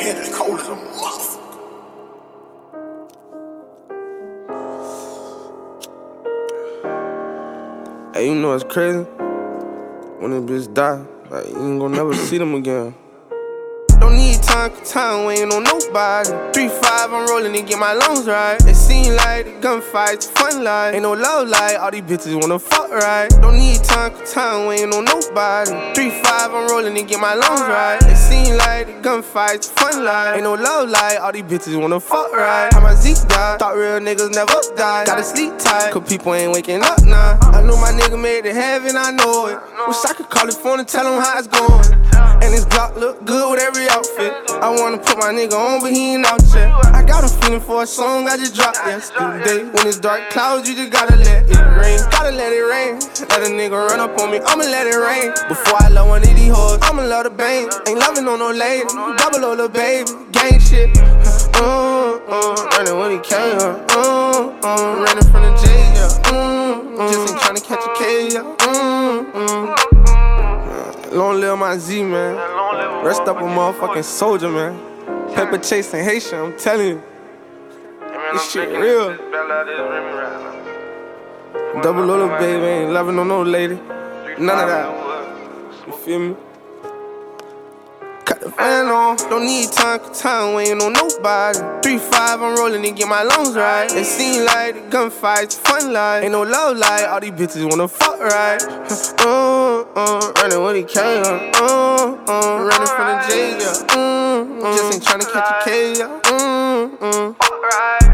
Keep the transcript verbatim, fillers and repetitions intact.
man, it's cold as a motherfucker. Hey, you know it's crazy? When a bitch die, like, you ain't gon' never see them again. Don't need time, cause time waiting on nobody. three five, I'm rolling and get my lungs right. It seem like the gunfights, fun life. Ain't no love life, all these bitches wanna fuck right. Don't need time, cause time waiting on nobody. three five, I'm rolling and get my lungs right. It seem like the gunfights, fun life. Ain't no love life, all these bitches wanna fuck right. How my Zeke died, thought real niggas never die. Gotta sleep tight, cause people ain't waking up now. I know my nigga made it heaven, I know it. Wish I could call his phone and tell him how it's going. And his Glock look good with every outfit. I wanna put my nigga on, but he ain't out yet. I got a feeling for a song I just dropped yesterday. When it's dark clouds, you just gotta let it rain. Gotta let it rain. Let a nigga run up on me, I'ma let it rain. Before I love one of these hoes, I'ma love the bang. Ain't loving on no lady, double O the baby, gang shit. Uh, uh, running when he came, uh, uh, running from the jail, yeah. Uh, uh, just ain't tryna catch a K, yeah. Uh, uh. Long live my Z, man. Rest up a motherfucking soldier, man. Paper chasing Haitian, I'm telling you. This shit real. Double little baby, ain't loving on no lady. None of that. You feel me? Cut the fan on. Don't need time, cause time waiting on nobody. three five, I'm rolling and get my lungs right. It seem like the gunfights, fun life. Ain't no love life, all these bitches wanna fuck right. Uh, uh, running when he came, uh, uh, running from the jail, yeah. Uh, uh, just ain't tryna catch a K, yeah. Uh, uh.